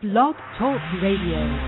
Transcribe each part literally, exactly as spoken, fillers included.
Blog Talk Radio.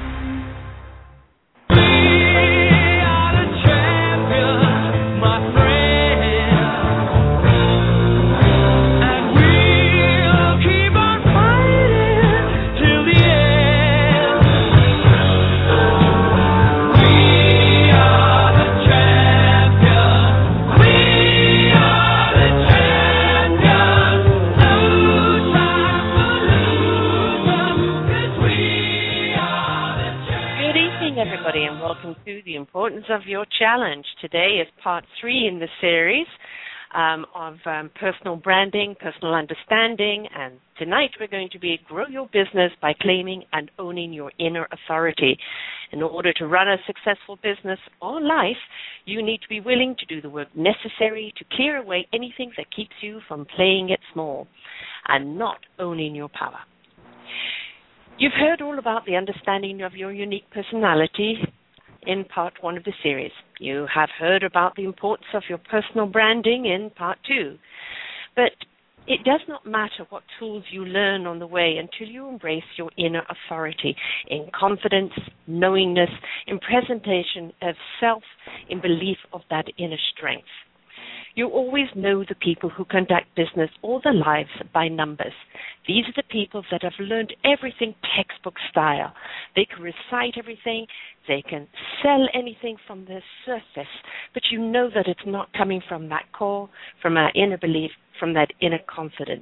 And welcome to The Importance of Your Challenge. Today is part three in the series um, of um, personal branding, personal understanding, and tonight we're going to be grow your business by claiming and owning your inner authority. In order to run a successful business or life, you need to be willing to do the work necessary to clear away anything that keeps you from playing it small and not owning your power. You've heard all about the understanding of your unique personality in part one of the series. You have heard about the importance of your personal branding in part two. But it does not matter what tools you learn on the way until you embrace your inner authority in confidence, knowingness, in presentation of self, in belief of that inner strength. You always know the people who conduct business or their lives by numbers. These are the people that have learned everything textbook style. They can recite everything. They can sell anything from the surface. But you know that it's not coming from that core, from our inner belief, from that inner confidence.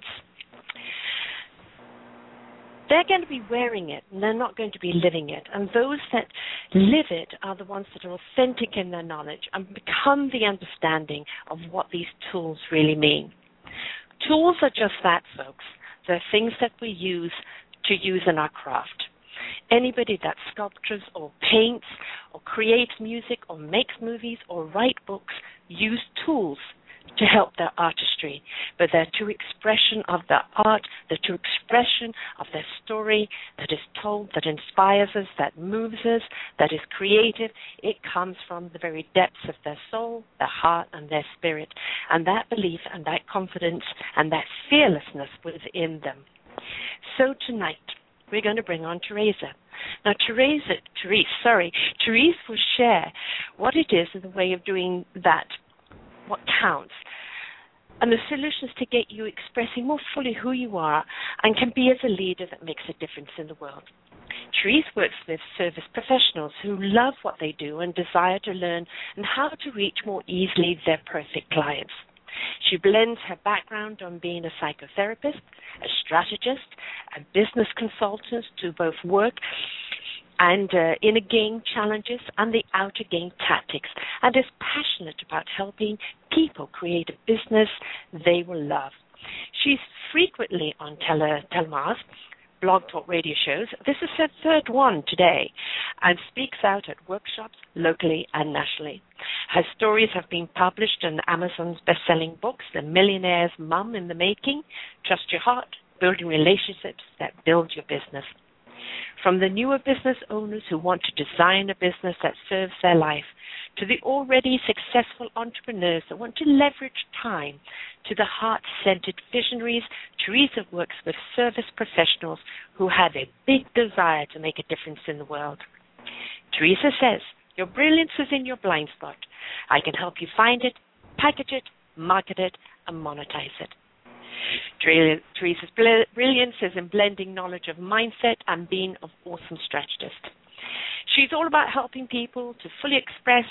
They're going to be wearing it, and they're not going to be living it. And those that live it are the ones that are authentic in their knowledge and become the understanding of what these tools really mean. Tools are just that, folks. They're things that we use to use in our craft. Anybody that sculptures or paints or creates music or makes movies or write books use tools to help their artistry, but their true expression of their art, the true expression of their story that is told, that inspires us, that moves us, that is creative, it comes from the very depths of their soul, their heart, and their spirit, and that belief and that confidence and that fearlessness within them. So tonight, we're going to bring on Teresa. Now, Teresa, Therese, sorry, Therese will share what it is in the way of doing that, what counts, and the solutions to get you expressing more fully who you are and can be as a leader that makes a difference in the world. Therese works with service professionals who love what they do and desire to learn and how to reach more easily their perfect clients. She blends her background on being a psychotherapist, a strategist, a business consultant to both work and uh, inner game challenges and the outer game tactics, and is passionate about helping people create a business they will love. She's frequently on tele, Telmar's Blog Talk radio shows. This is her third one today, and speaks out at workshops locally and nationally. Her stories have been published in Amazon's best-selling books, The Millionaire's Mum in the Making, Trust Your Heart, Building Relationships That Build Your Business. From the newer business owners who want to design a business that serves their life, to the already successful entrepreneurs that want to leverage time, to the heart-centered visionaries, Teresa works with service professionals who have a big desire to make a difference in the world. Teresa says, your brilliance is in your blind spot. I can help you find it, package it, market it, and monetize it. Teresa's brilliance is in blending knowledge of mindset and being an awesome strategist. She's all about helping people to fully express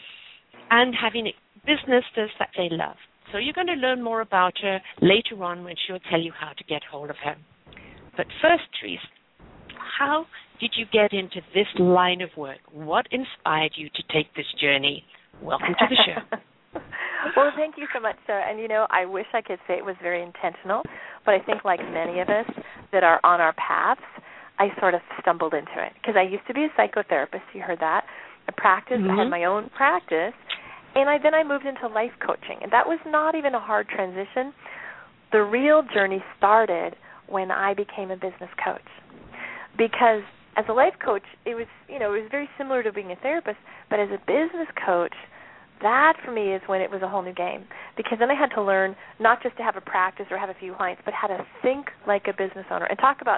and having businesses that they love. So you're going to learn more about her later on when she'll tell you how to get hold of her. But first, Teresa, how did you get into this line of work? What inspired you to take this journey? Welcome to the show. Well, thank you so much, Sarah. And, you know, I wish I could say it was very intentional, but I think like many of us that are on our paths, I sort of stumbled into it. Because I used to be a psychotherapist. You heard that. I practiced. Mm-hmm. I had my own practice. And I, then I moved into life coaching. And that was not even a hard transition. The real journey started when I became a business coach. Because as a life coach, it was, you know, it was very similar to being a therapist. But as a business coach, that, for me, is when it was a whole new game, because then I had to learn not just to have a practice or have a few clients, but how to think like a business owner and talk about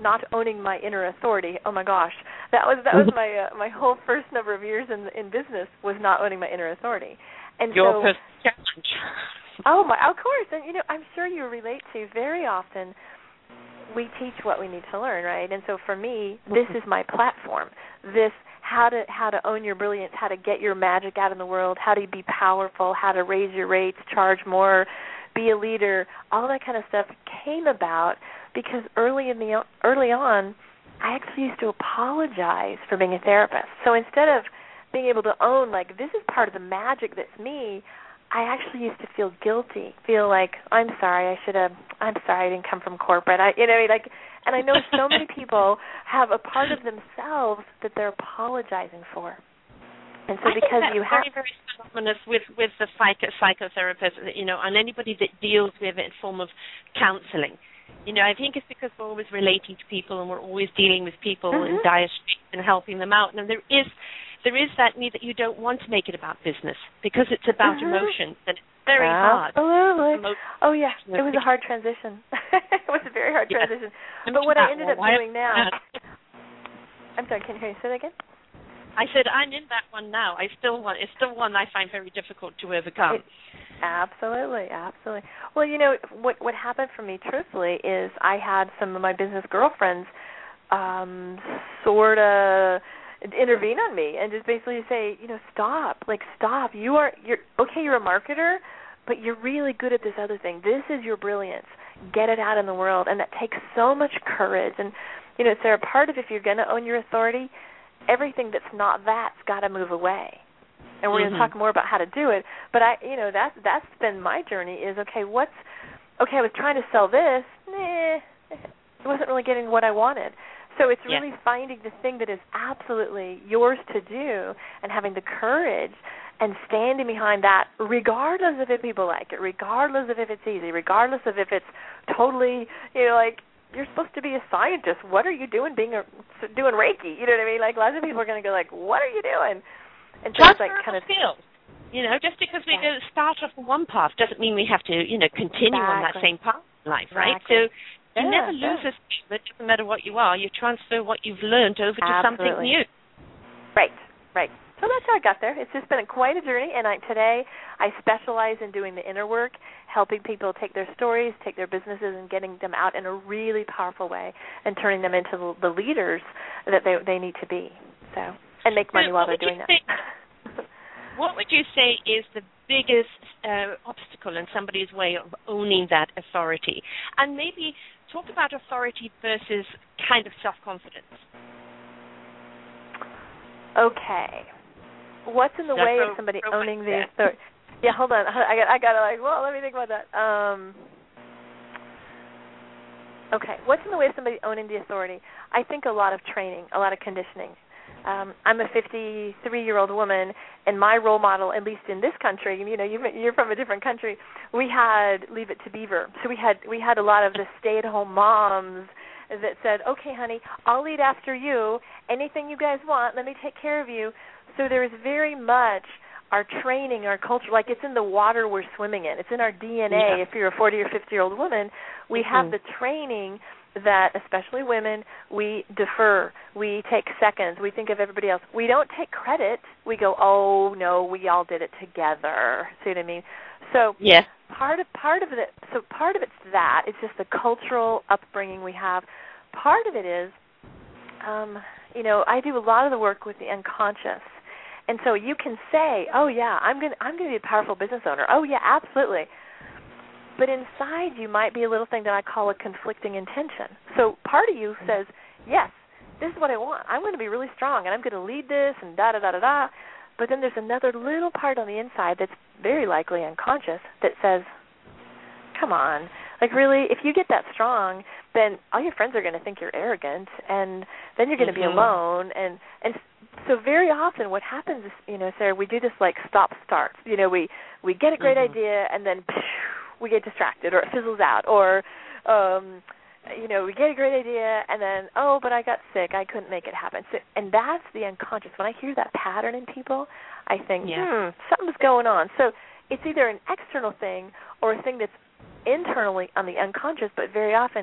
not owning my inner authority. Oh my gosh, that was that was my uh, my whole first number of years in in business was not owning my inner authority. And Your so, first challenge. Oh my, of course, and you know, I'm sure you relate to very often. We teach what we need to learn, right? And so for me, this is my platform. This how to how to own your brilliance, how to get your magic out in the world, how to be powerful, how to raise your rates, charge more, be a leader. All that kind of stuff came about because early in the early on, I actually used to apologize for being a therapist. So instead of being able to own, like, this is part of the magic that's me, I actually used to feel guilty, feel like, I'm sorry, I should have, I'm sorry I didn't come from corporate. I, you know, like, and I know so many people have a part of themselves that they're apologizing for. And so I because think that's you have... very, very synonymous with, with the psycho, psychotherapist, you know, and anybody that deals with it in form of counseling. You know, I think it's because we're always relating to people and we're always dealing with people mm-hmm. in dire straits and helping them out. And there is... There is that need that you don't want to make it about business because it's about mm-hmm. emotions, and it's very Absolutely. hard. Absolutely. Oh, yeah. It was a hard transition. It was a very hard yeah. transition. But what I ended up doing now... I'm sorry, can you hear me say that again? I said I'm in that one now. I still want. It's still one I find very difficult to overcome. It, absolutely, absolutely. Well, you know, what what happened for me, truthfully, is I had some of my business girlfriends um, sort of... intervene on me and just basically say, you know, stop, like stop. You are, you're okay. You're a marketer, but you're really good at this other thing. This is your brilliance. Get it out in the world, and that takes so much courage. And you know, Sarah, part of if you're going to own your authority, everything that's not that's got to move away. And we're mm-hmm. going to talk more about how to do it. But I, you know, that's that's been my journey. Is okay. What's okay? I was trying to sell this. Nah, it wasn't really getting what I wanted. So it's really yeah. finding the thing that is absolutely yours to do and having the courage and standing behind that regardless of if people like it, regardless of if it's easy, regardless of if it's totally, you know, like you're supposed to be a scientist. What are you doing being a, doing Reiki? You know what I mean? Like lots of people are going to go like, what are you doing? And so it's like kind of skills. You know, just because we yeah. go start off on one path doesn't mean we have to, you know, continue exactly. on that same path in life, right? Exactly. So you yeah, never lose yeah. a skill. It doesn't matter what you are. You transfer what you've learned over to Absolutely. something new. Right, right. So that's how I got there. It's just been a, quite a journey, and I, today I specialize in doing the inner work, helping people take their stories, take their businesses, and getting them out in a really powerful way and turning them into the, the leaders that they they need to be. So and make money so while they're doing that. Say, what would you say is the biggest uh, obstacle in somebody's way of owning that authority? And maybe talk about authority versus kind of self-confidence. Okay. What's in the That's way so, of somebody so owning like the that. authority? Yeah, hold on. I got I got to like, well, let me think about that. Um, okay. What's in the way of somebody owning the authority? I think a lot of training, a lot of conditioning. Um, I'm a fifty-three-year-old woman, and my role model, at least in this country, you know, you're from a different country. We had Leave It to Beaver, so we had we had a lot of the stay-at-home moms that said, "Okay, honey, I'll eat after you. Anything you guys want, let me take care of you." So there is very much our training, our culture, like it's in the water we're swimming in. It's in our D N A. Yeah. If you're a forty or fifty-year-old woman, we mm-hmm. have the training that, especially women, we defer. We take seconds. We think of everybody else. We don't take credit. We go, oh, no, we all did it together. See what I mean? So yeah. part of part of it, so part of it's that. It's just the cultural upbringing we have. Part of it is, um, you know, I do a lot of the work with the unconscious. And so you can say, oh, yeah, I'm going I'm going to be a powerful business owner. Oh, yeah, absolutely. But inside you might be a little thing that I call a conflicting intention. So part of you says, yes, this is what I want. I'm going to be really strong, and I'm going to lead this, and da-da-da-da-da. But then there's another little part on the inside that's very likely unconscious that says, come on. Like, really, if you get that strong, then all your friends are going to think you're arrogant, and then you're going to mm-hmm. be alone. And, and so very often what happens is, you know, Sarah, we do this, like, stop-start. You know, we, we get a great mm-hmm. idea, and then we get distracted, or it fizzles out, or, um, you know, we get a great idea, and then, oh, but I got sick, I couldn't make it happen. So, and that's the unconscious. When I hear that pattern in people, I think, yeah. hmm, something's going on. So it's either an external thing or a thing that's internally on the unconscious, but very often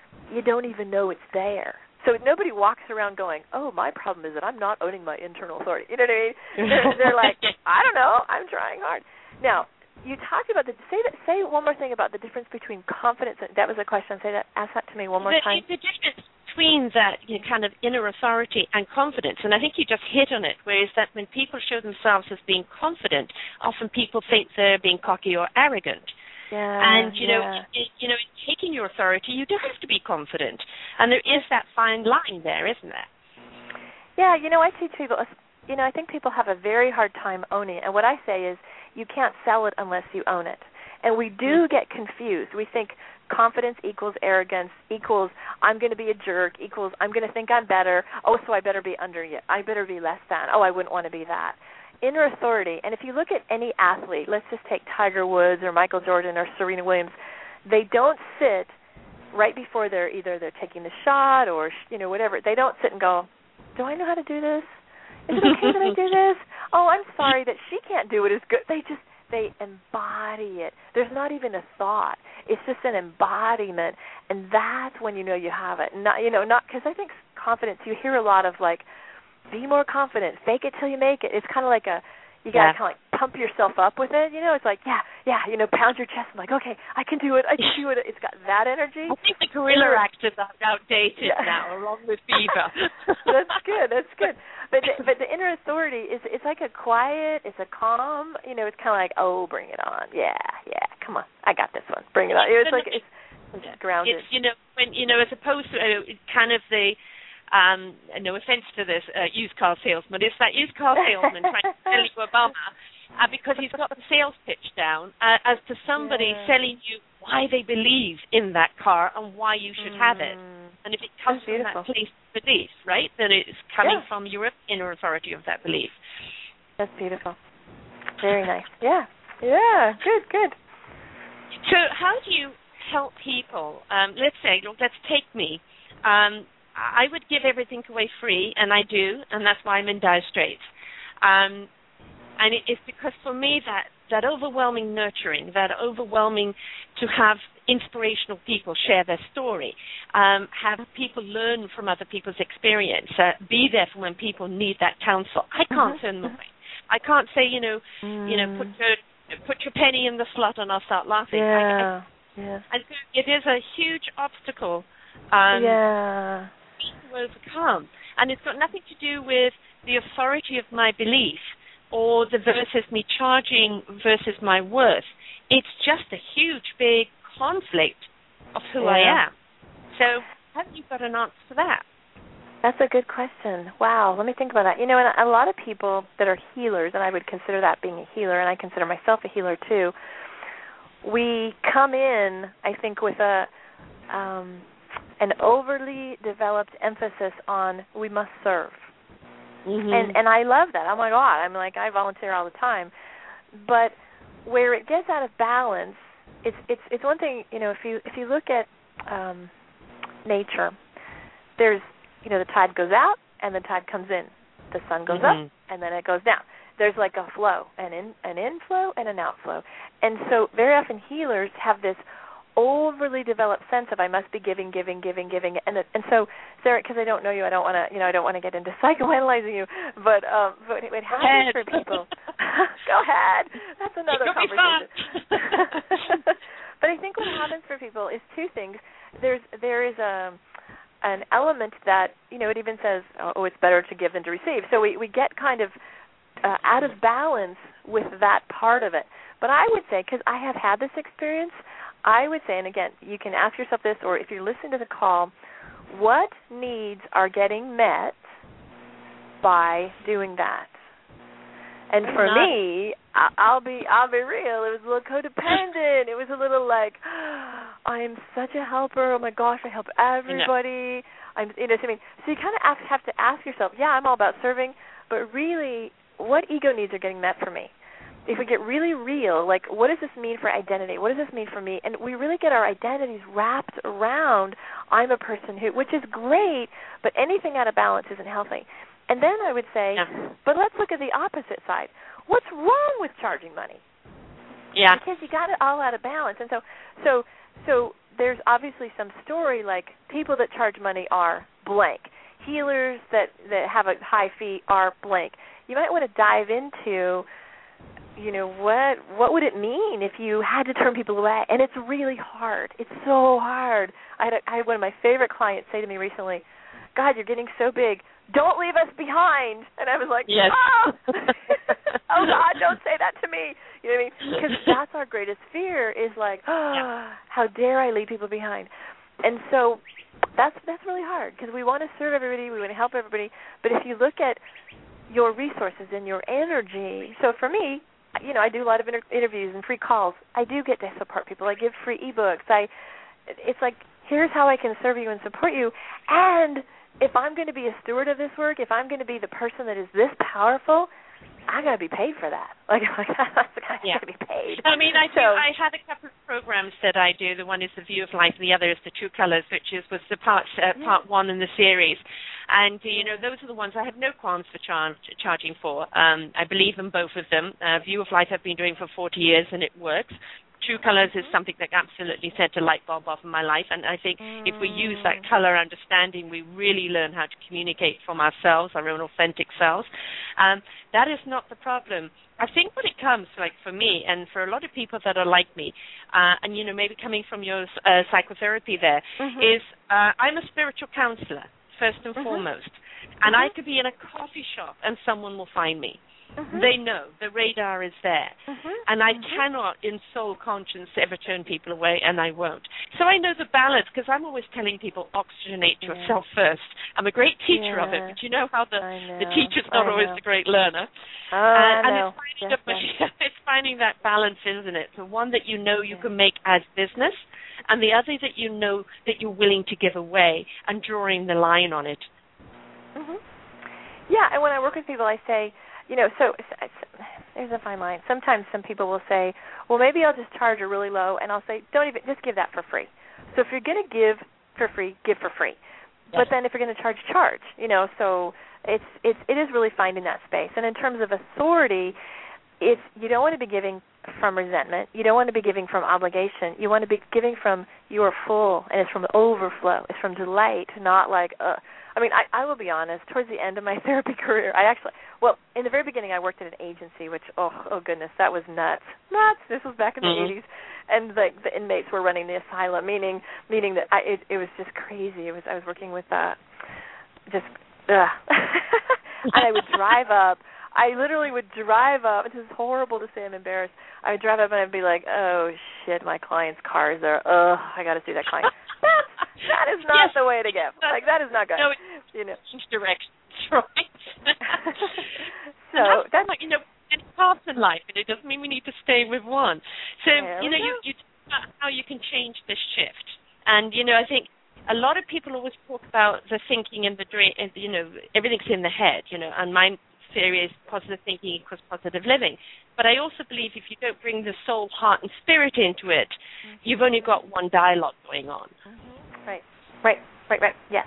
you don't even know it's there. So nobody walks around going, oh, my problem is that I'm not owning my internal authority. You know what I mean? They're, they're like, I don't know, I'm trying hard. Now, you talked about the, say that, say one more thing about the difference between confidence, and that was a question, say that, ask that to me one more the, time. The difference between that, you know, kind of inner authority and confidence, and I think you just hit on it, whereas that when people show themselves as being confident, often people think they're being cocky or arrogant. Yeah, and you know, yeah. in, you know, in taking your authority, you do have to be confident, and there is that fine line there, isn't there? Yeah, you know, I teach people. You know, I think people have a very hard time owning it, and what I say is, you can't sell it unless you own it. And we do get confused. We think confidence equals arrogance equals I'm going to be a jerk equals I'm going to think I'm better. Oh, so I better be under you. I better be less than. Oh, I wouldn't want to be that. Inner authority, and if you look at any athlete, let's just take Tiger Woods or Michael Jordan or Serena Williams, they don't sit right before they're either they're taking the shot or, you know, whatever. They don't sit and go, do I know how to do this? Is it okay that I do this? Oh, I'm sorry that she can't do it as good. They just, they embody it. There's not even a thought. It's just an embodiment, and that's when you know you have it. Not, you know, not because I think confidence, you hear a lot of like, be more confident, fake it till you make it. It's kind of like a, you got to yeah. kind of like pump yourself up with it. You know, it's like, yeah, yeah, you know, pound your chest. I'm like, okay, I can do it. I can do it. It's got that energy. I think the gorilla act is outdated yeah. now, along with Beaver. That's good. That's good. But the, but the inner authority is it's like a quiet, it's a calm. You know, it's kind of like, oh, bring it on. Yeah, yeah, come on, I got this one. Bring it on. It's like it's, it's grounded. It's, you know, when you know, as opposed to uh, kind of the. Um, no offense to this uh, used car salesman, it's that used car salesman trying to sell you Obama uh, because he's got the sales pitch down uh, as to somebody yeah. selling you why they believe in that car and why you should mm. have it. And if it comes from that place of belief, right, then it's coming yeah. from your inner authority of that belief. That's beautiful. Very nice. Yeah. Yeah. Good, good. So how do you help people? Um, let's say, look, let's take me. Um, I would give everything away free, and I do, and that's why I'm in Dire Straits. Um, and it, it's because for me that, that overwhelming nurturing, that overwhelming to have inspirational people share their story, um, have people learn from other people's experience, uh, be there for when people need that counsel. I can't mm-hmm. turn them away. I can't say, you know, mm. you know, put your put your penny in the slot and I'll start laughing. Yeah, I, I, yeah. And so it is a huge obstacle. Um, yeah. to overcome, and it's got nothing to do with the authority of my belief or the versus me charging versus my worth. It's just a huge big conflict of who yeah. I am. So have you got an answer for that? That's a good question. Wow, let me think about that. You know, and a lot of people that are healers, and I would consider that being a healer, and I consider myself a healer too, we come in, I think, with a um, an overly developed emphasis on we must serve. Mm-hmm. And and I love that. Oh, my God. I'm like, I volunteer all the time. But where it gets out of balance, it's it's it's one thing, you know, if you if you look at um, nature, there's, you know, the tide goes out and the tide comes in. The sun goes mm-hmm. up and then it goes down. There's like a flow, an in an inflow and an outflow. And so very often healers have this overly developed sense of I must be giving, giving, giving, giving, and and so Sarah, because I don't know you, I don't want to, you know, I don't want to get into psychoanalyzing you, but um, but it happens for people. Go ahead, that's another conversation. But I think what happens for people is two things. There's there is a an element that, you know, it even says, oh, it's better to give than to receive. So we we get kind of uh, out of balance with that part of it. But I would say, because I have had this experience, I would say, and again, you can ask yourself this, or if you're listening to the call, what needs are getting met by doing that? And for not. me, I'll be I'll be real. It was a little codependent. It was a little like, I am such a helper. Oh my gosh, I help everybody. No. I'm, you know, so, I mean, so you kind of ask, have to ask yourself, yeah, I'm all about serving, but really, what ego needs are getting met for me? If we get really real, like, what does this mean for identity? What does this mean for me? And we really get our identities wrapped around I'm a person who, which is great, but anything out of balance isn't healthy. And then I would say, yeah. but let's look at the opposite side. What's wrong with charging money? Yeah. Because you got it all out of balance. And so, so, so there's obviously some story, like people that charge money are blank. Healers that, that have a high fee are blank. You might want to dive into, you know, what what would it mean if you had to turn people away? And it's really hard. It's so hard. I had, a, I had one of my favorite clients say to me recently, God, you're getting so big. Don't leave us behind. And I was like, yes. oh, oh God, don't say that to me. You know what I mean? Because that's our greatest fear is like, oh, yeah. How dare I leave people behind? And so that's that's really hard because we want to serve everybody, we want to help everybody. But if you look at your resources and your energy, so for me, you know, I do a lot of inter- interviews and free calls. I do get to support people. I give free ebooks. I, it's like, here's how I can serve you and support you. And if I'm going to be a steward of this work, if I'm going to be the person that is this powerful, I got to be paid for that. Like, like that's the kind yeah. got to be paid. I mean, I so, do. I have a couple of programs that I do. The one is the View of Life, and the other is the True Colors, which is was the part uh, yeah. part one in the series. And uh, you know, those are the ones I have no qualms for char- charging for. Um, I believe in both of them. Uh, View of Life I've been doing for forty years, and it works. True Colors is something that absolutely set a light bulb off in my life, and I think mm. if we use that color understanding, we really learn how to communicate from ourselves, our own authentic selves. Um, that is not the problem. I think when it comes, like for me, and for a lot of people that are like me, uh, and you know, maybe coming from your uh, psychotherapy there, mm-hmm. is uh, I'm a spiritual counselor first and mm-hmm. foremost, and mm-hmm. I could be in a coffee shop and someone will find me. Mm-hmm. They know. The radar is there. Mm-hmm. And I mm-hmm. cannot, in soul conscience, ever turn people away, and I won't. So I know the balance, because I'm always telling people, oxygenate yeah. yourself first. I'm a great teacher yeah. of it, but you know how the, know. the teacher's not I always know. the great learner. Oh, uh, and I know. It's, finding yes, the, yes. it's finding that balance, isn't it? The one that you know you yeah. can make as business, and the other that you know that you're willing to give away, and drawing the line on it. Mm-hmm. Yeah, and when I work with people, I say, you know, so there's a fine line. Sometimes some people will say, well, maybe I'll just charge a really low, and I'll say, don't even, just give that for free. So if you're going to give for free, give for free. Yes. But then if you're going to charge, charge, you know, so it's, it's, it is really finding that space. And in terms of authority, it's, you don't want to be giving from resentment. You don't want to be giving from obligation. You want to be giving from you are full, and it's from overflow. It's from delight, not like, uh, I mean, I, I will be honest, towards the end of my therapy career, I actually, well, in the very beginning I worked at an agency, which, oh, oh goodness, that was nuts. Nuts. This was back in mm-hmm. the eighties. And the, the inmates were running the asylum, meaning meaning that I, it, it was just crazy. It was I was working with uh, just, ugh. And I would drive up. I literally would drive up. This is horrible to say. I'm embarrassed. I would drive up and I'd be like, oh, shit, my client's cars are, ugh, I got to see that client. That's, that is not yes. the way to go. Like, that is not good. No, you know. Change directions, right? So, that's, that's, like, you know, it's paths in life, and it doesn't mean we need to stay with one. So, there you know, you, you talk about how you can change this shift. And, you know, I think a lot of people always talk about the thinking and the dream, and, you know, everything's in the head, you know, and my theory is positive thinking equals positive living. But I also believe if you don't bring the soul, heart, and spirit into it, mm-hmm. you've only got one dialogue going on. Mm-hmm. Right, right, right, right, yes.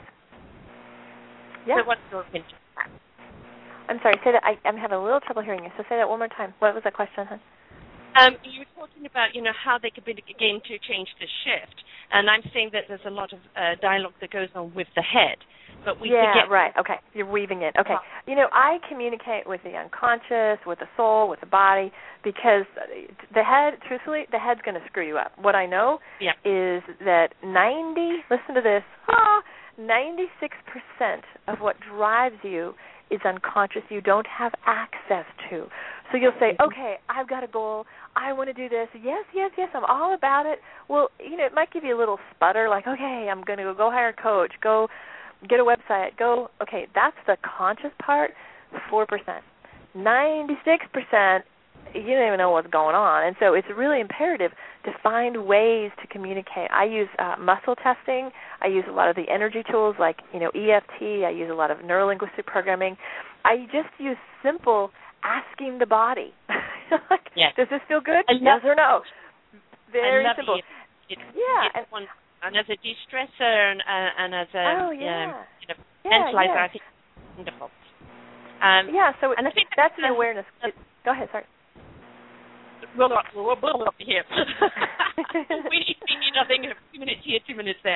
Yeah. So what's your opinion? I'm sorry, say that. I, I'm having a little trouble hearing you, so say that one more time. What was that question, hon? Um, you were talking about, you know, how they could begin to change the shift. And I'm saying that there's a lot of uh, dialogue that goes on with the head. But we yeah, could get right. Okay, you're weaving it. Okay, you know, I communicate with the unconscious, with the soul, with the body, because the head, truthfully, the head's going to screw you up. What I know yeah. is that ninety, listen to this, ah, ninety-six percent of what drives you is unconscious. You don't have access to. So you'll say, okay, I've got a goal. I want to do this. Yes, yes, yes, I'm all about it. Well, you know, it might give you a little sputter, like, okay, I'm going to go hire a coach, go get a website, go, okay, that's the conscious part, four percent. ninety-six percent, you don't even know what's going on. And so it's really imperative to find ways to communicate. I use uh, muscle testing. I use a lot of the energy tools like, you know, E F T. I use a lot of neuro-linguistic programming. I just use simple asking the body. Like, yes. Does this feel good? Yes or no? Very simple. It, it, yeah. It's one, and as a de-stressor and, uh, and as a oh, yeah. um, you know, yeah, mentalizer, yeah. I think it's wonderful. Um, yeah, so and I think that's an awareness. Uh, Go ahead, sorry. We'll, we'll, we'll, we'll here. we, need, we need nothing. Two minutes here, two minutes there.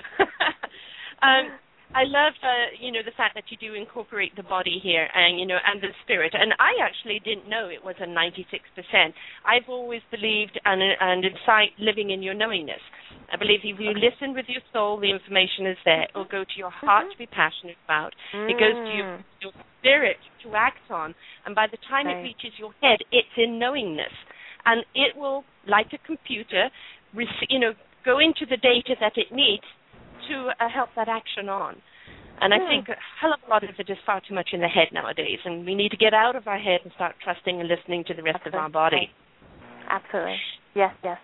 um, I love, uh, you know, the fact that you do incorporate the body here and, you know, and the spirit. And I actually didn't know it was a ninety-six percent. I've always believed and, and inside living in your knowingness. I believe if you listen with your soul, the information is there. It will go to your heart to be passionate about. Mm. It goes to your, your spirit to act on. And by the time right. it reaches your head, it's in knowingness. And it will, like a computer, rec- you know, go into the data that it needs to uh, help that action on. And I yeah. think a hell of a lot of it is far too much in the head nowadays, and we need to get out of our head and start trusting and listening to the rest Absolutely. of our body. Absolutely. Yes, yes.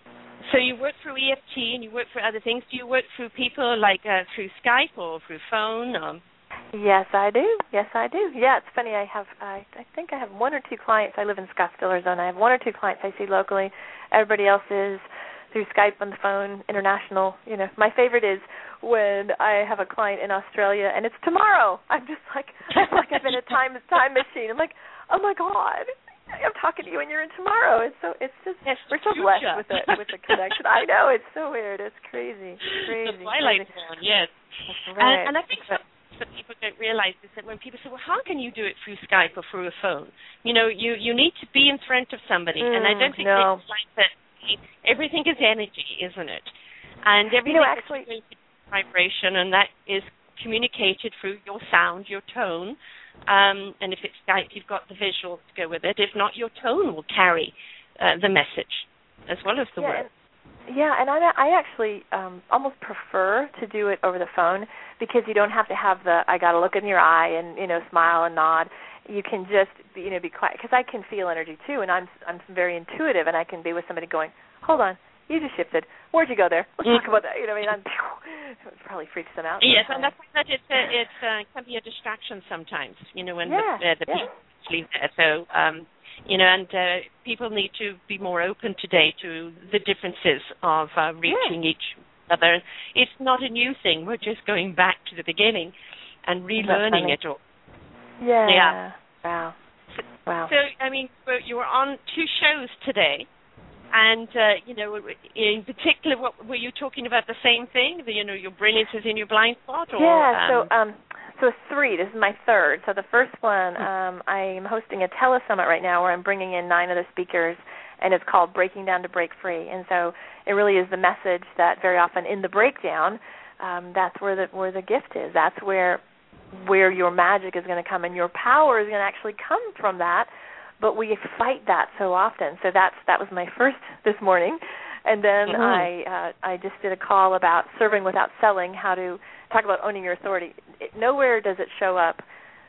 So you work through E F T and you work for other things. Do you work through people like uh, through Skype or through phone? Or? Yes, I do. Yes, I do. Yeah, it's funny. I have, I, I think I have one or two clients. I live in Scottsdale, Arizona. I have one or two clients I see locally. Everybody else is through Skype on the phone, international. You know, my favorite is when I have a client in Australia and it's tomorrow. I'm just like, I'm like I'm in a time time machine. I'm like, oh my God, I'm talking to you and you're in tomorrow. It's so, it's just, yes, we're so blessed with the with the connection. I know, it's so weird. It's crazy, crazy. The Twilight Zone, yes. Right. And, and I think some, some people don't realize is that when people say, well, how can you do it through Skype or through a phone? You know, you, you need to be in front of somebody, mm, and I don't think no. it's like that. Everything is energy, isn't it? And everything you know, actually, is vibration, and that is communicated through your sound, your tone. Um, and if it's Skype, you've got the visual to go with it. If not, your tone will carry uh, the message as well as the yeah, word. And, yeah, and I, I actually um, almost prefer to do it over the phone because you don't have to have the, I got to look in your eye and, you know, smile and nod. You can just, be, you know, be quiet, because I can feel energy too, and I'm I'm very intuitive, and I can be with somebody going, hold on, you just shifted. Where'd you go there? Let's mm-hmm. talk about that. You know, what I mean, I'm, it probably freaks them out. Yes, sometimes. and that's that it, uh, it uh, can be a distraction sometimes, you know, when yeah, the, uh, the yeah. people leave there. So, um, you know, and uh, people need to be more open today to the differences of uh, reaching yeah. each other. It's not a new thing. We're just going back to the beginning and relearning it all. Yeah. Yeah. Wow. Wow. So, I mean, you were on two shows today, and, uh, you know, in particular, what, were you talking about the same thing? The, you know, your brilliance is in your blind spot? Or, yeah, um... so um, so three. This is my third. So the first one, um, I'm hosting a telesummit right now where I'm bringing in nine other speakers, and it's called Breaking Down to Break Free. And so it really is the message that very often in the breakdown, um, that's where the where the gift is. That's where where your magic is going to come, and your power is going to actually come from that, but we fight that so often. So that's that was my first this morning, and then mm-hmm. I uh, I just did a call about serving without selling, how to talk about owning your authority. It, nowhere does it show up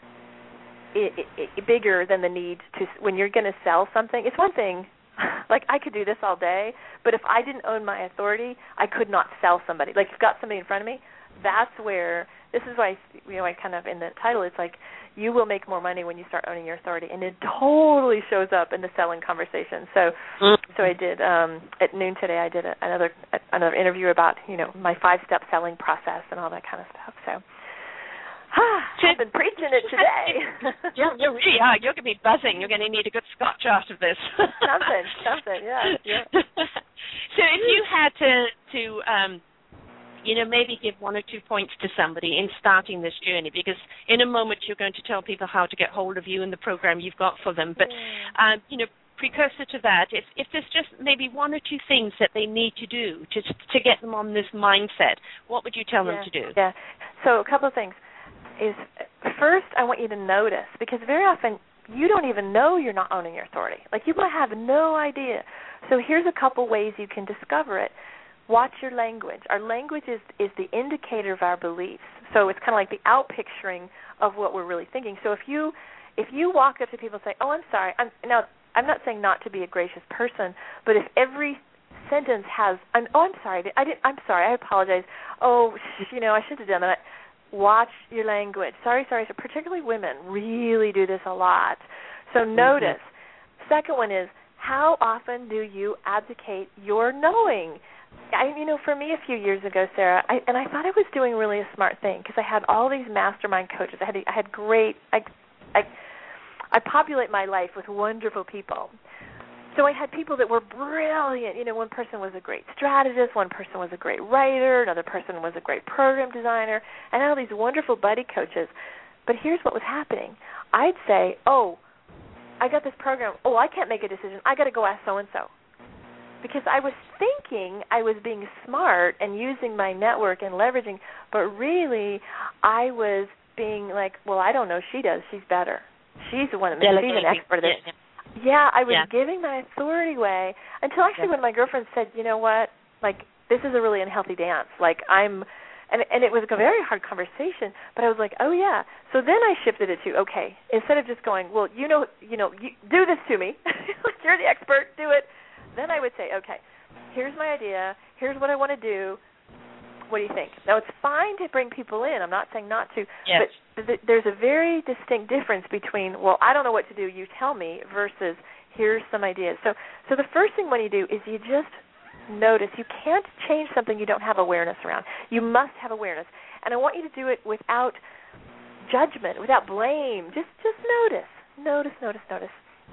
it, it, it, bigger than the need to, when you're going to sell something. It's one thing, like I could do this all day, but if I didn't own my authority, I could not sell somebody. Like you've got somebody in front of me, that's where, this is why, you know, I kind of, in the title, it's like, you will make more money when you start owning your authority. And it totally shows up in the selling conversation. So so I did, um, at noon today, I did a, another another interview about, you know, my five-step selling process and all that kind of stuff. So ah, I've been preaching it today. Yeah, you really are. You're going to be buzzing. You're going to need a good scotch after this. something, something, yeah. yeah. So if you had to, to um, you know, maybe give one or two points to somebody in starting this journey, because in a moment you're going to tell people how to get hold of you and the program you've got for them. But, yeah. um, you know, precursor to that, if, if there's just maybe one or two things that they need to do to to get them on this mindset, what would you tell yeah. them to do? Yeah. So a couple of things is, first, I want you to notice, because very often you don't even know you're not owning your authority. Like you might have no idea. So here's a couple ways you can discover it. Watch your language. Our language is, is the indicator of our beliefs. So it's kind of like the outpicturing of what we're really thinking. So if you if you walk up to people and say, "Oh, I'm sorry," I'm now I'm not saying not to be a gracious person, but if every sentence has, I'm, "Oh, I'm sorry, I didn't. I'm sorry, I apologize. Oh, you know, I should have done that." Watch your language. Sorry, sorry. So particularly women really do this a lot. So notice. Mm-hmm. Second one is, how often do you abdicate your knowing? I, you know, for me a few years ago, Sarah, I, and I thought I was doing really a smart thing because I had all these mastermind coaches. I had, I had great, I, I, I populate my life with wonderful people. so I had people that were brilliant. You know, one person was a great strategist, one person was a great writer, another person was a great program designer, and I had all these wonderful buddy coaches. But here's what was happening. I'd say, oh, I got this program. Oh, I can't make a decision. I got to go ask so-and-so. Because I was thinking I was being smart and using my network and leveraging, but really I was being like, well, I don't know. She does. She's better. She's the one that makes, she's an expert at this. Yeah, yeah. yeah, I was yeah. giving my authority away until actually yeah. when my girlfriend said, you know what, like, this is a really unhealthy dance. Like, I'm, and and it was a very hard conversation, but I was like, oh, yeah. So then I shifted it to, okay, instead of just going, well, you know, you know, you, do this to me. You're the expert. Do it. Then I would say, okay, here's my idea. Here's what I want to do. What do you think? Now, it's fine to bring people in. I'm not saying not to. Yes. But th- there's a very distinct difference between, well, I don't know what to do, you tell me, versus here's some ideas. So so the first thing when you do is you just notice. You can't change something you don't have awareness around. You must have awareness. And I want you to do it without judgment, without blame. Just just notice. Notice, notice, notice.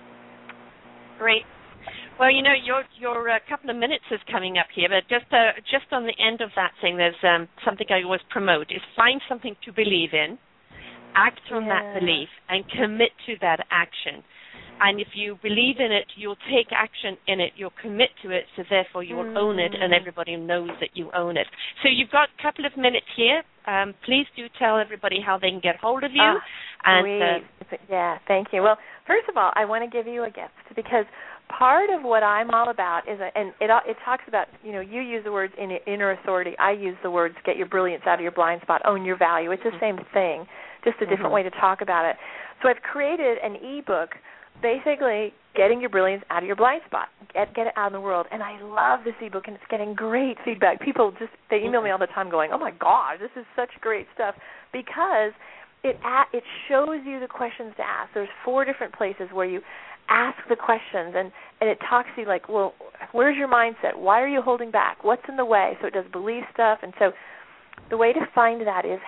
Great. Well, you know, your your uh, couple of minutes is coming up here, but just uh, just on the end of that thing, there's um, something I always promote, is find something to believe in, act on yeah. that belief, and commit to that action. And if you believe in it, you'll take action in it, you'll commit to it, so therefore you will mm. own it, and everybody knows that you own it. So you've got a couple of minutes here. Um, please do tell everybody how they can get hold of you. Oh, and uh, Yeah, thank you. Well, first of all, I want to give you a gift, because part of what I'm all about is, a, and it it talks about, you know, you use the words in, inner authority. I use the words get your brilliance out of your blind spot, own your value. It's the same thing, just a different mm-hmm. way to talk about it. So I've created an e-book, basically getting your brilliance out of your blind spot, get get it out in the world. And I love this e-book, and it's getting great feedback. People just, they email me all the time going, oh, my God, this is such great stuff, because it it shows you the questions to ask. There's four different places where you ask the questions, and, and it talks to you like, well, where's your mindset? Why are you holding back? What's in the way? So it does belief stuff. And so the way to find that is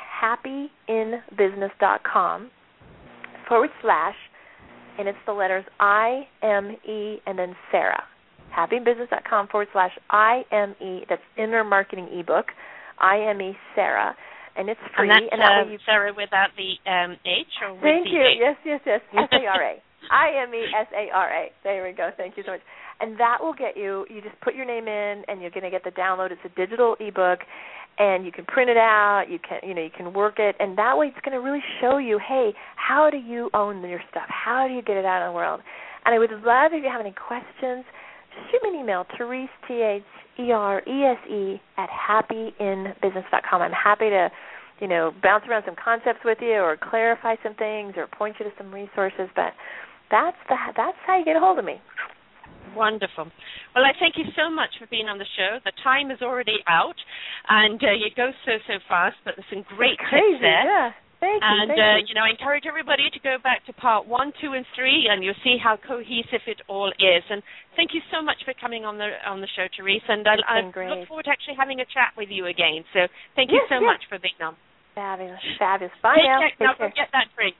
happyinbusiness.com forward slash, and it's the letters I M E and then Sarah. Happyinbusiness.com forward slash I M E, that's Inner Marketing ebook, I M E Sarah. And it's free. And that's and that uh, way you... Sarah without the um, H or with Thank the you. H? Yes, yes, yes. S A R A. I M E S A R A. There we go. Thank you so much. And that will get you, you just put your name in, and you're going to get the download. It's a digital ebook, and you can print it out. You can, you know, you can work it, and that way it's going to really show you, hey, how do you own your stuff? How do you get it out in the world? And I would love, if you have any questions, just shoot me an email, Therese, T H E R E S E, at happyinbusiness dot com. I'm happy to, you know, bounce around some concepts with you, or clarify some things, or point you to some resources. But that's the that's how you get a hold of me. Wonderful. Well, I thank you so much for being on the show. The time is already out, and uh, you go so, so fast, but there's some great it's tips crazy, there. Yeah. Thank you. And, thank uh, you. you know, I encourage everybody to go back to part one, two, and three, and you'll see how cohesive it all is. And thank you so much for coming on the on the show, Therese. And I, I look forward to actually having a chat with you again. So thank you yes, so yes. much for being on. Fabulous. Fabulous. Bye Take now. care. Take now, care. go get that drink.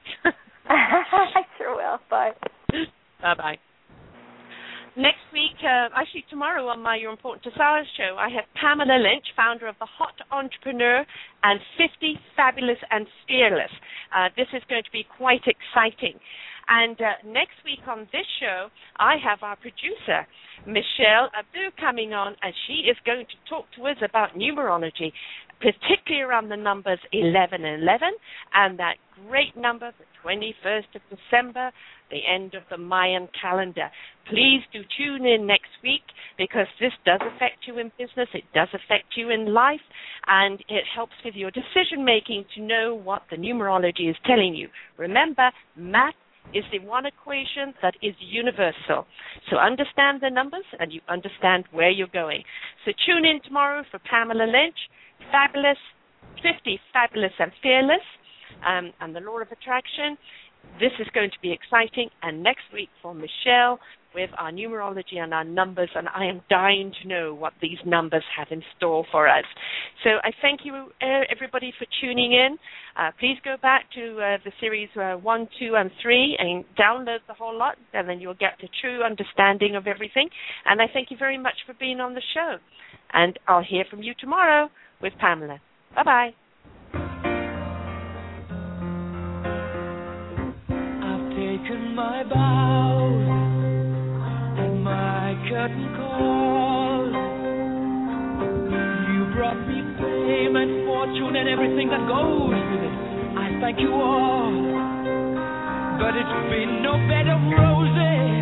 I sure will. Bye. Bye-bye. Next week, uh, actually tomorrow on my You're Important to Sales show, I have Pamela Lynch, founder of The Hot Entrepreneur and fifty Fabulous and Fearless. Uh, this is going to be quite exciting. And uh, next week on this show, I have our producer, Michelle Abdu, coming on, and she is going to talk to us about numerology, particularly around the numbers eleven and eleven, and that great number, the twenty-first of December, the end of the Mayan calendar. Please do tune in next week, because this does affect you in business, it does affect you in life, and it helps with your decision-making to know what the numerology is telling you. Remember, math is the one equation that is universal. So understand the numbers, and you understand where you're going. So tune in tomorrow for Pamela Lynch, Fabulous, fifty Fabulous and Fearless, um, and the Law of Attraction. This is going to be exciting. And next week for Michelle, with our numerology and our numbers, and I am dying to know what these numbers have in store for us. So I thank you, uh, everybody, for tuning in. Uh, please go back to uh, the series uh, one, two, and three and download the whole lot, and then you'll get the true understanding of everything. And I thank you very much for being on the show. And I'll hear from you tomorrow with Pamela. Bye-bye. I've taken my vows and my curtain call. You brought me fame and fortune and everything that goes with it. I thank you all, but it's been no bed of roses.